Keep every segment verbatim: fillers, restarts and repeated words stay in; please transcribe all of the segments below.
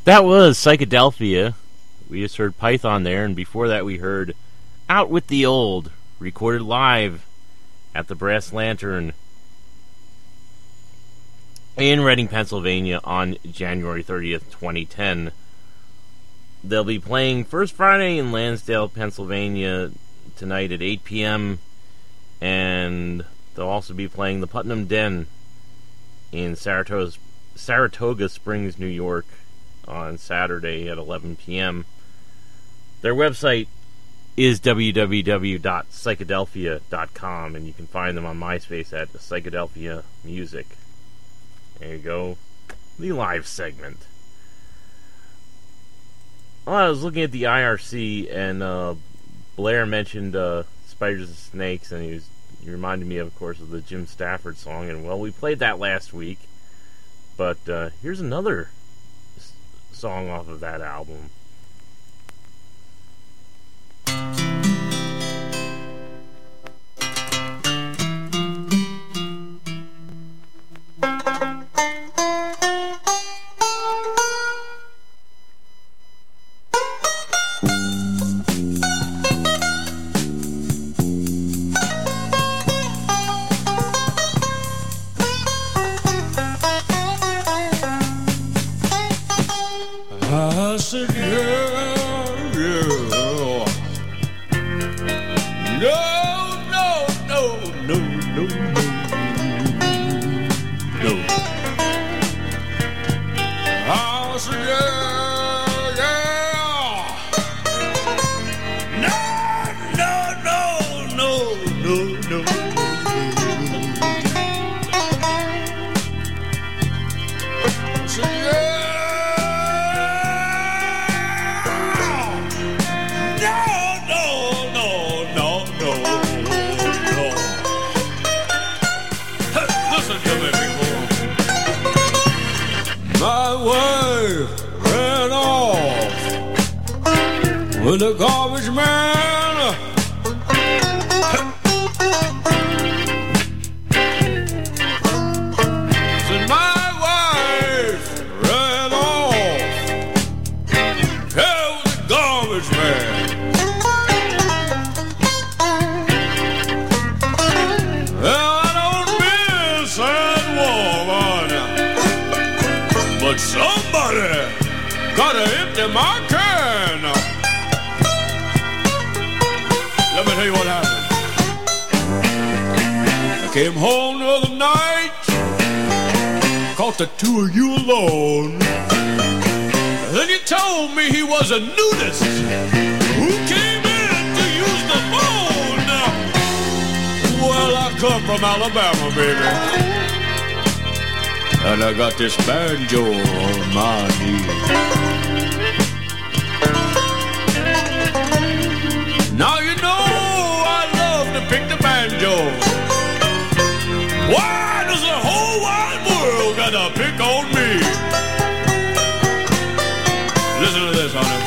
That was Psychedelphia. We just heard Python there, and before that we heard Out With the Old, recorded live at the Brass Lantern in Reading, Pennsylvania on January thirtieth, twenty ten. They'll be playing First Friday in Lansdale, Pennsylvania tonight at eight p.m. and they'll also be playing the Putnam Den in Saratoga, Saratoga Springs, New York on Saturday at eleven p.m. Their website is w w w dot psychedelphia dot com, and you can find them on MySpace at Psychedelphia Music. There you go. The live segment. Well, I was looking at the I R C, and uh, Blair mentioned uh, Spiders and Snakes, and he was he reminded me, of, of course, of the Jim Stafford song. And, well, we played that last week. But uh, here's another s- song off of that album. I said, yeah, yeah. No, no, no, no, no, no, no. I said, yeah, yeah. No, no, no, no, no, no. I said, yeah. My wife ran off with a garbage man. Said my wife ran off, yeah, with a garbage man. Well, I don't miss that woman, but somebody gotta empty my can. Let me tell you what happened. I came home the other night, caught the two of you alone. Then you told me he was a nudist who came in to use the phone. Well, I come from Alabama, baby, and I got this banjo on my knee. Now you know I love to pick the banjo. Why does the whole wide world gotta pick on me? Listen to this, honey.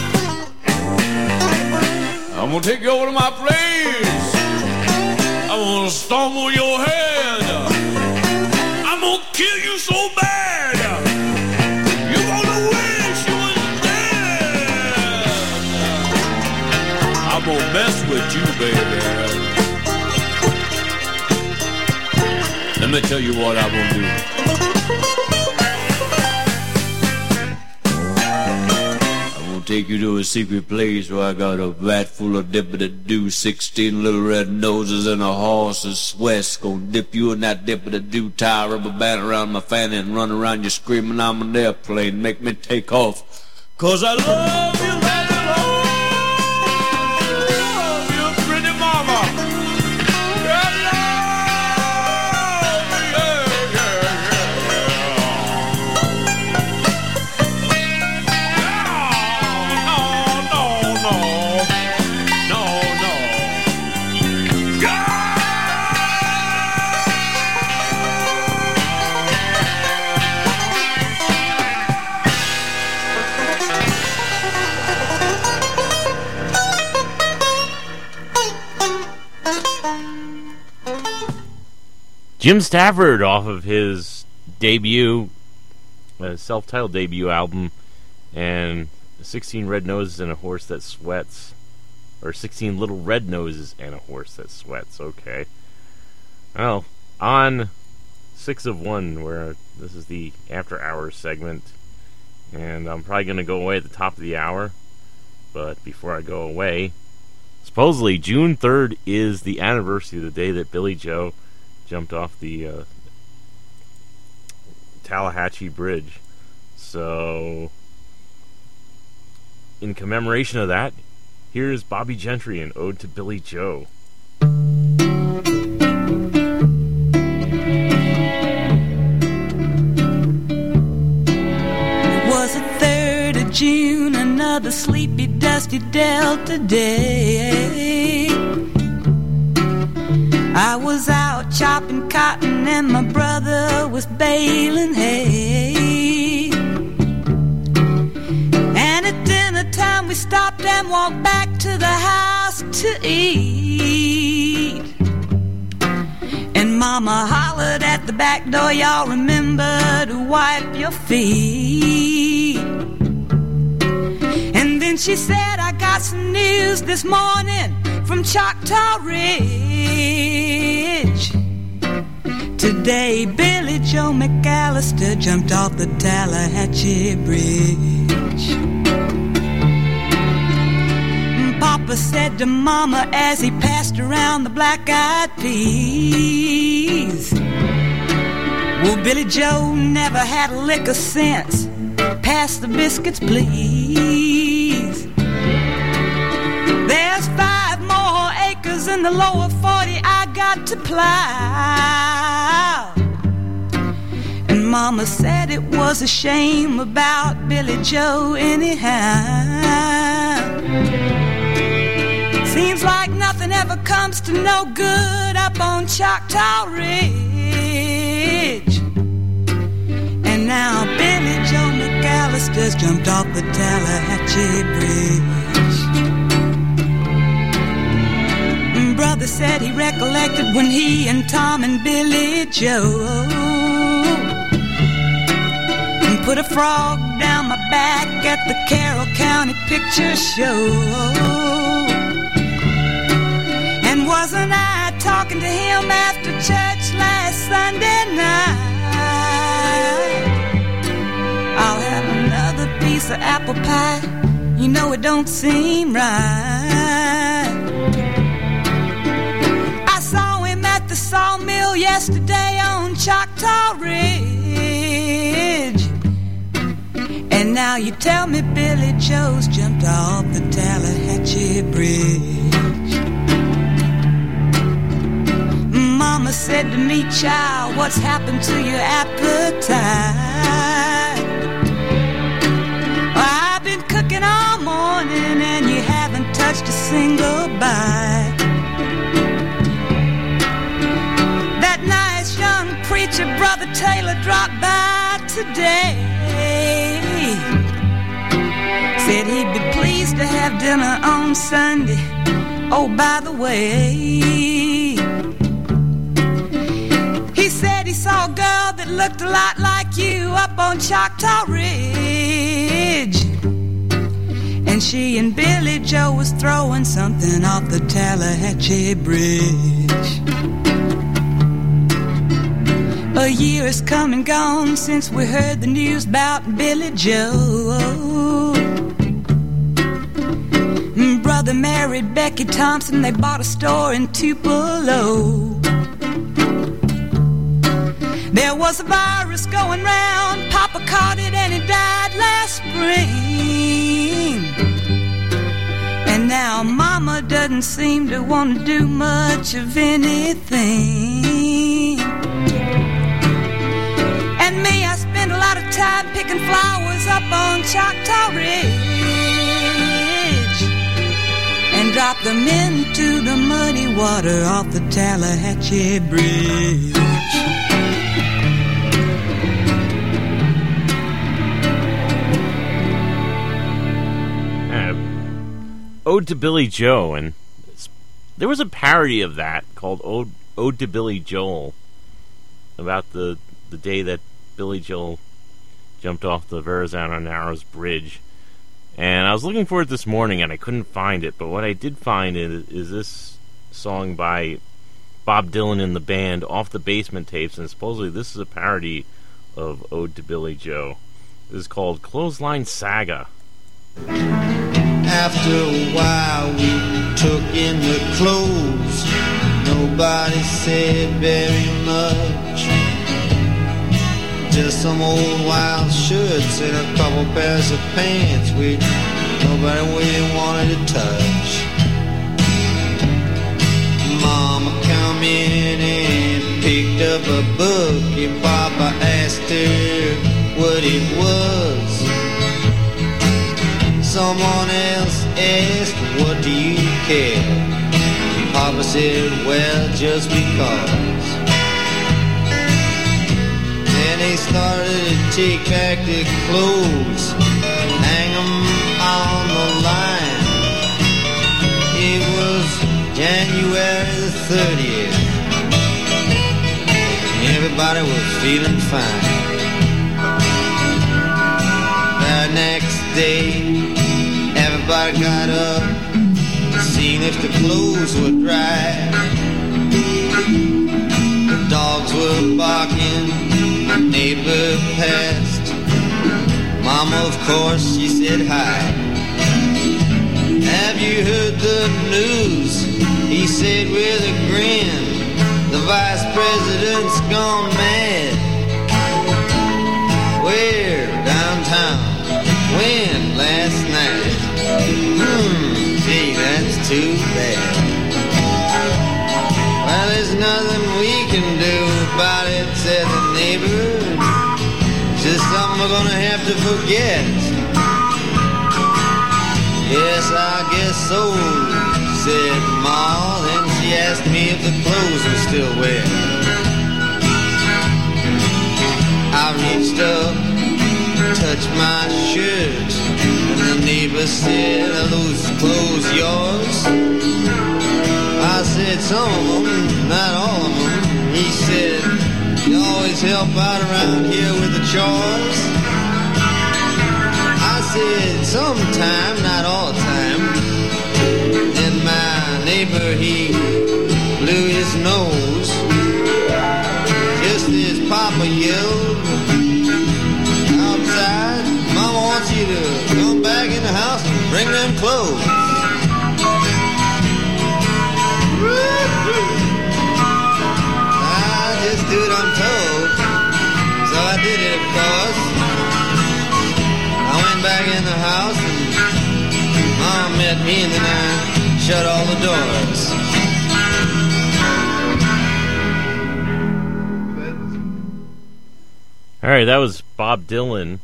I'm gonna take you over to my place. I'm gonna stomp on your head. I'm gonna kill you so bad, you're gonna wish you was dead. I'm gonna mess with you, baby. Let me tell you what I'm gonna do. I'm gonna take you to a secret place where I got a vat full of dippity-doo, sixteen little red noses and a horse's sweat. Gonna dip you in that dippity-doo, tie a rubber band around my fanny and run around you screaming I'm an airplane. Make me take off, 'cause I love you, love you, love you, pretty mama. I love you, yeah, yeah, yeah. No, no, no, no, no. God! Jim Stafford off of his debut, uh, self-titled debut album, And sixteen red noses and a horse that sweats. Or sixteen little red noses and a horse that sweats. Okay. Well, on six of one, where this is the after hours segment, and I'm probably going to go away at the top of the hour. But before I go away, supposedly June third is the anniversary of the day that Billy Joe jumped off the uh, Tallahatchie Bridge. So, in commemoration of that, here's Bobby Gentry and Ode to Billy Joe. It was the third of June, another sleepy, dusty Delta day. I was out chopping cotton and my brother was baling hay. And at dinner time we stopped and walked back to the house to eat. And Mama hollered at the back door, y'all remember to wipe your feet. And then she said, I got some news this morning from Choctaw Ridge. Today Billy Joe McAllister jumped off the Tallahatchie Bridge. Papa said to Mama as he passed around the black-eyed peas, well, Billy Joe never had a lick of sense. Pass the biscuits, please. There's five more acres in the lower forty I got to plow. And Mama said it was a shame about Billy Joe anyhow. Seems like nothing ever comes to no good up on Choctaw Ridge. And now Billy Joe McAllister's jumped off the Tallahatchie Bridge. Brother said he recollected when he and Tom and Billy Joe put a frog down my back at the Carroll County Picture Show. And wasn't I talking to him after church last Sunday night? I'll have another piece of apple pie. You know it don't seem right. I saw him at the sawmill yesterday on Choctaw Ridge. And now you tell me Billy Joe's jumped off the Tallahatchie Bridge. Mama said to me, child, what's happened to your appetite? Well, I've been cooking all morning and you haven't touched a single bite. That nice young preacher, Brother Taylor, dropped by today. Said he'd be pleased to have dinner on Sunday. Oh, by the way, he said he saw a girl that looked a lot like you up on Choctaw Ridge. And she and Billy Joe was throwing something off the Tallahatchie Bridge. A year has come and gone since we heard the news about Billy Joe. Brother married Becky Thompson, they bought a store in Tupelo. There was a virus going round, Papa caught it and he died last spring. And now Mama doesn't seem to want to do much of anything. And me, I spend a lot of time picking flowers up on Choctaw Ridge and drop them into the muddy water off the Tallahatchie Bridge. Ode to Billy Joe, and there was a parody of that called Ode, Ode to Billy Joel, about the the day that Billy Joel jumped off the Verrazano Narrows Bridge. And I was looking for it this morning and I couldn't find it, but what I did find is, is this song by Bob Dylan and the band, Off the Basement Tapes, and supposedly this is a parody of Ode to Billy Joe. This is called Clothesline Saga. After a while we took in the clothes. Nobody said very much. Just some old wild shirts and a couple pairs of pants which nobody really wanted to touch. Mama come in and picked up a book and Papa asked her what it was. Someone else asked, what do you care? Papa said, well, just because. Then they started to take back their clothes, hang them on the line. It was January the thirtieth. Everybody was feeling fine. The next day, everybody got up, seen if the clothes were dry. The dogs were barking, my neighbor passed. Mama, of course, she said hi. Have you heard the news? He said with a grin, the vice president's gone mad. Where? Downtown. When? Last night. Hmm, gee, that's too bad. Well, there's nothing we can do about it, said the neighbor. Just something we're gonna have to forget. Yes, I guess so, said Ma. Then she asked me if the clothes were still wet. I reached up, touched my shirt, and the neighbor said, are those clothes yours? I said, some of them, not all of them. He said, you always help out around here with the chores? I said, sometime, not all the time. Then my neighbor, he blew his nose, just as Papa yelled outside, Mama wants you to come back in the house and bring them clothes. I just do what I'm told, so I did it, of course. I went back in the house and Mom met me, and then I shut all the doors. All right, that was Bob Dylan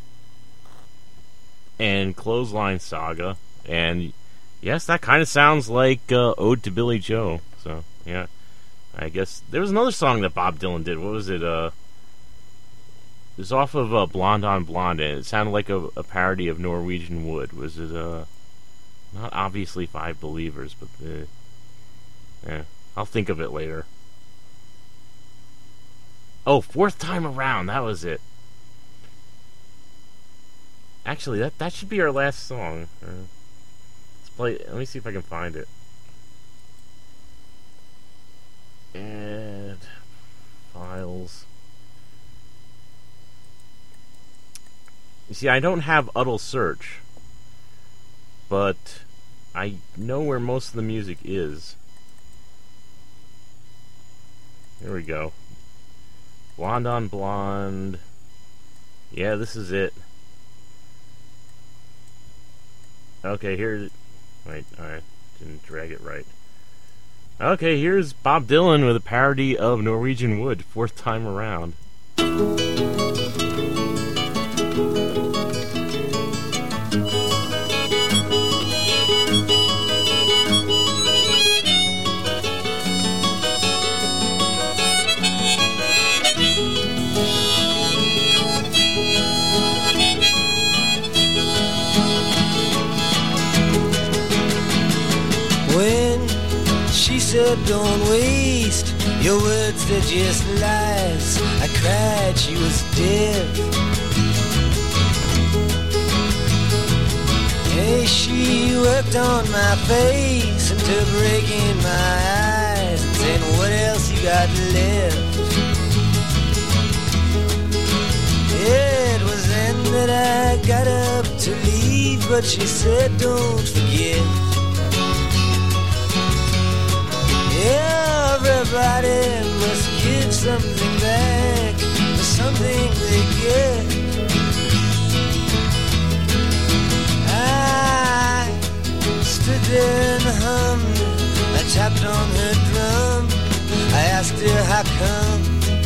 and Clothesline Saga, and yes, that kind of sounds like uh, Ode to Billy Joe. So yeah, I guess there was another song that Bob Dylan did. What was it? Uh, it was off of uh, Blonde on Blonde, and it sounded like a, a parody of Norwegian Wood. Was it? Uh, not obviously Five Believers, but the yeah, I'll think of it later. Oh, Fourth Time Around. That was it. Actually, that that should be our last song. Uh, let's play. Let me see if I can find it. Add files. You see, I don't have Udall Search, but I know where most of the music is. Here we go. Blonde on Blonde. Yeah, this is it. Okay, here. Wait, I didn't drag it right. Okay, here's Bob Dylan with a parody of Norwegian Wood, Fourth Time Around. Said don't waste your words, they're just lies. I cried, she was dead. Hey, she worked on my face until breaking my eyes and saying, what else you got left? It was then that I got up to leave, but she said, don't forget. Everybody must give something back for something they get. I stood there and hummed. I tapped on her drum. I asked her how come.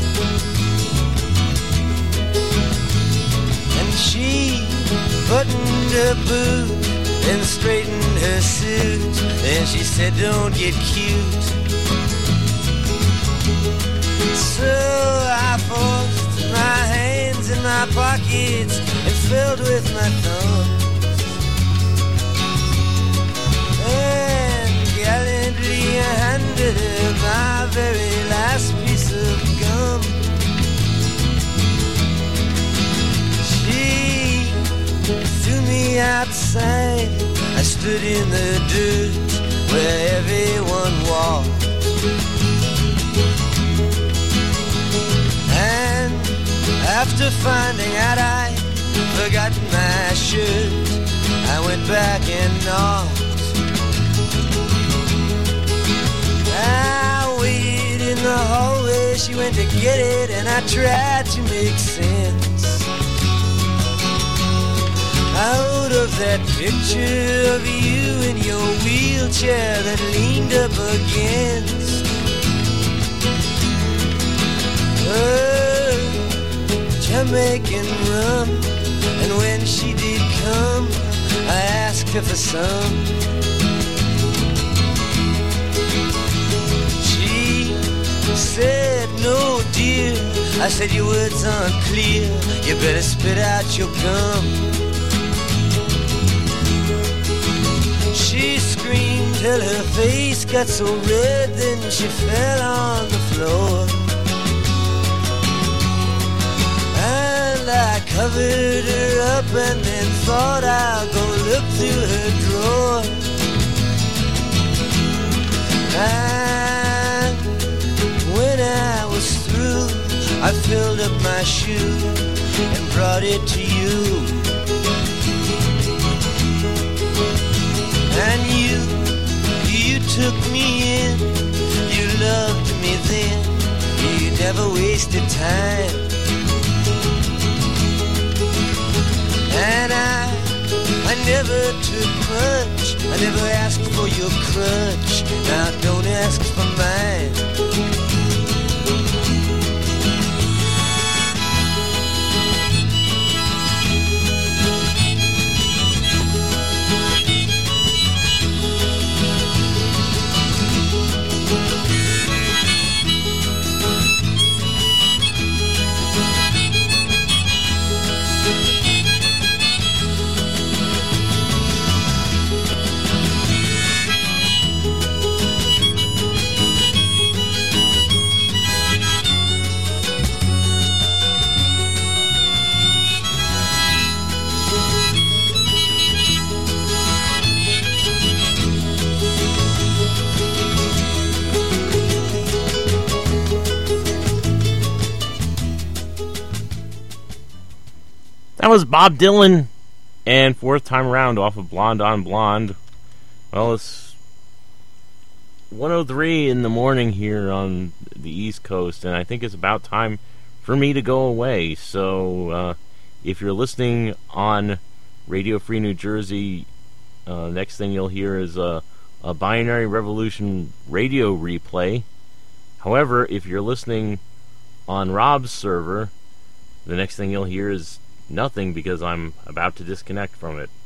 And she buttoned her boot and straightened her suit. And she said, don't get cute. So I forced my hands in my pockets and filled with my thumbs, and gallantly handed her my very last piece of gum. She threw me outside. I stood in the dirt where everyone walked. And after finding out I'd forgotten my shirt, I went back and knocked. I waited in the hallway, she went to get it, and I tried to make sense out of that picture of you in your wheelchair that leaned up against her Jamaican rum. And when she did come, I asked her for some. She said, no dear. I said, your words aren't clear. You better spit out your gum. She screamed till her face got so red, then she fell on the floor. And I covered her up and then thought I'll go look through her drawer. And when I was through, I filled up my shoe and brought it to you. And you, you took me in, you loved me then, you never wasted time. And I, I never took much, I never asked for your crutch, now don't ask for mine. That was Bob Dylan and Fourth Time Around off of Blonde on Blonde. Well, it's one oh three in the morning here on the East Coast, and I think it's about time for me to go away. So uh, if you're listening on Radio Free New Jersey, uh, next thing you'll hear is a, a Binary Revolution radio replay. However, if you're listening on Rob's server, the next thing you'll hear is nothing, because I'm about to disconnect from it.